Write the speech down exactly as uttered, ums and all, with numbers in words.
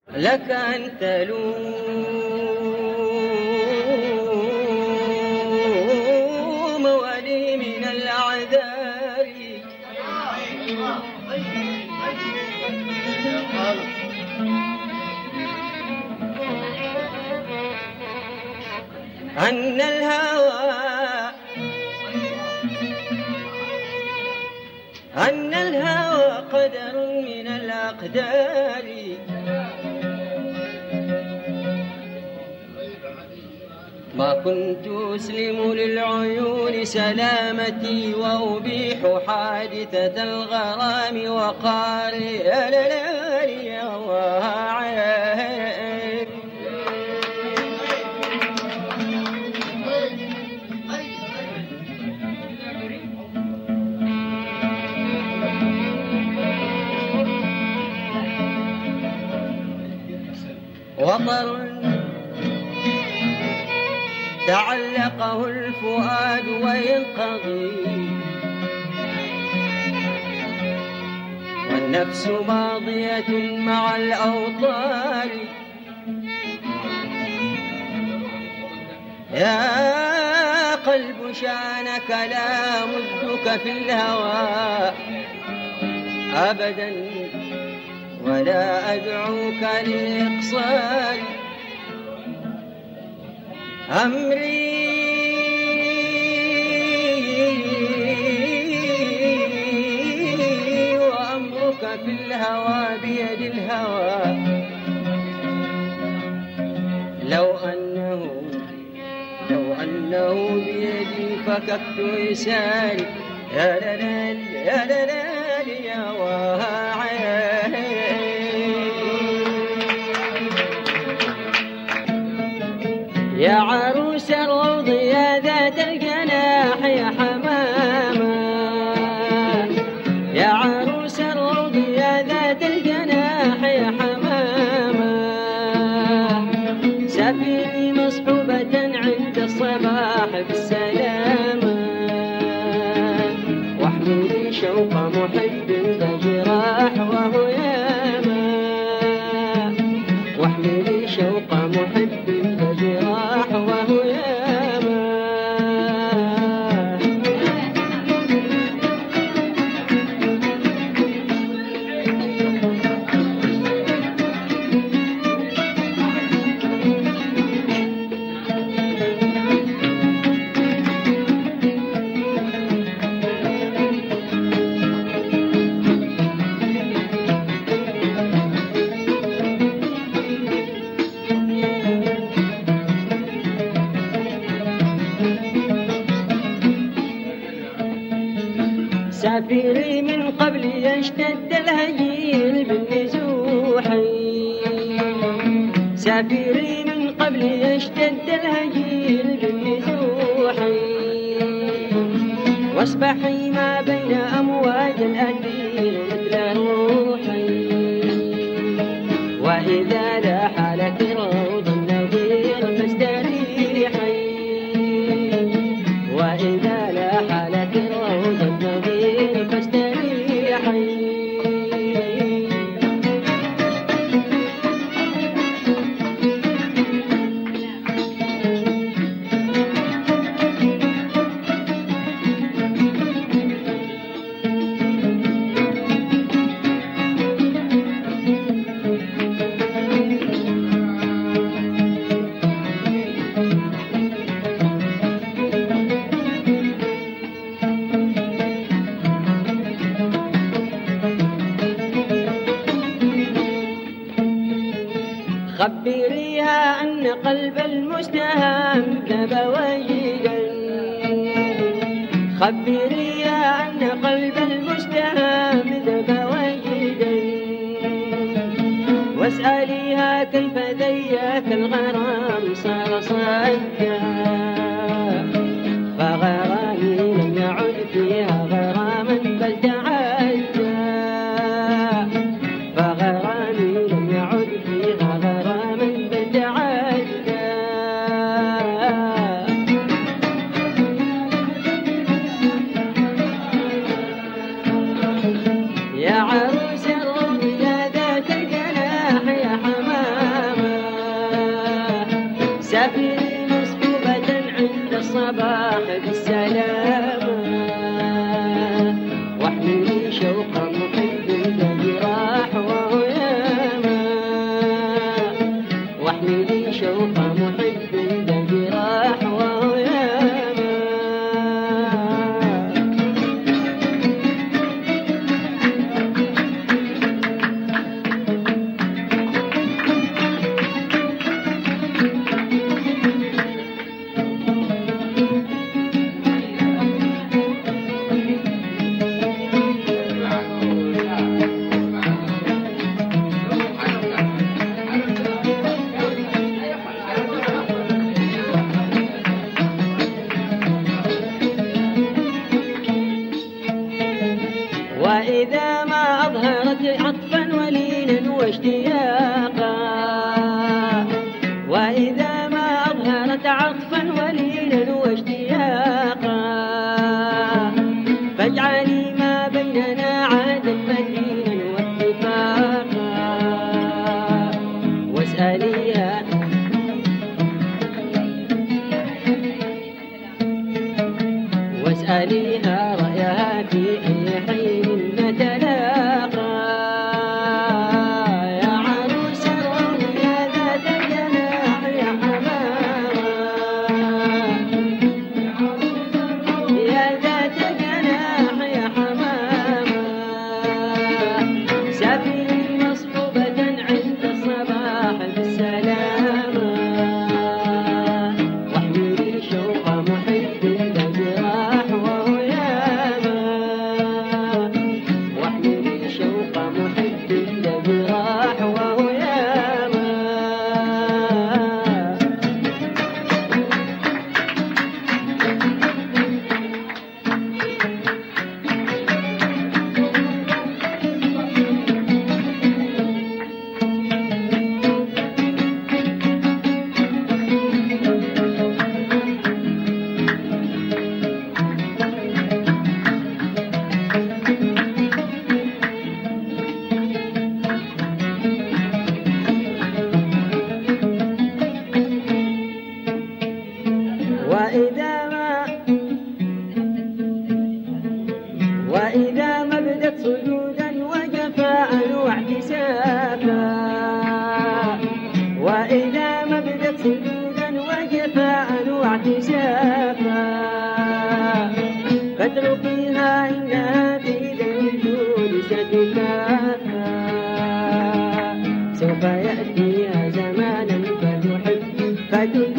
لك أن تلوم ولي من الأعذار أن الهوى أن الهوى قدر من الأقدار ما كنت أسلم للعيون سلامتي وأبيح حادثة الغرام وقاري لا لا يا وطر تعلقه الفؤاد وينقضي والنفس ماضية مع الأوطار يا قلب شانك لا مدك في الهوى أبدا ولا أدعوك للإقصار أمري وأمرك في الهوى بيد الهوى لو أنه لو أنه بيدي فككت إساري يا لا يا لا يا واعي يا عروس الروض يا ذات الجناح يا حمامة يا عروس الروض يا ذات الجناح يا حمامة سفيني مصحوبة عند الصباح بالسلامة واحملي شوق محب بجراح وهو ياما واحملي شوق محب بجراح وهو ياما سافري من قبل يشتد الهجير بالنزوح سافري من قبل يشتد الهجير بالنزوح واسبحي ما بين أمواج الأثير مثل روحي وإذا لاح لك روض النظير فاستريحي وإذا لاح لك روض النظير فاستريحي خبريها أن قلب المستهام ذاب وجدا خبريها أن قلب المستهام ذاب وجدا واسأليها كيف ذياك الغرام صار صدا فغرامي لم يعد فيها غراما بل تعدى فغرامي لم يعد فيها غراما بل تعدى يا عروس الروض يا ذات الجناح يا حمام الصباح بالسلامة، واحملي شوق محب بجراح وهو ياما، واحملي شوق محب بجراح وهو ياما. وإذا ما أظهرت عطفا ولينا واشتياقا، وإذا ما أظهرت عطفا ولينا واشتياقا، فاجعلي ما بيننا عهدا متينا واتفاقا، واسأليها واسأليها رأيها في أي حين نتلاقى. يا عروس الروم يا ذات الجناح يا حمامة، يا ذات الجناح يا حمامة، سافري مصحوبة عند الصباح بالسلامة، واحملي شوق محب بجراح وهو ياما، واحملي شوق محب بجراح وهو ياما. وإذا ما وإذا ما بدت صدودا وجفاء واحتسابا، وإذا ما بدت صدودا وجفاء واحتسابا، فاتركيها إنها في ذي الجود ستكافى، سوف يأتيها زمانا فتحب فتحب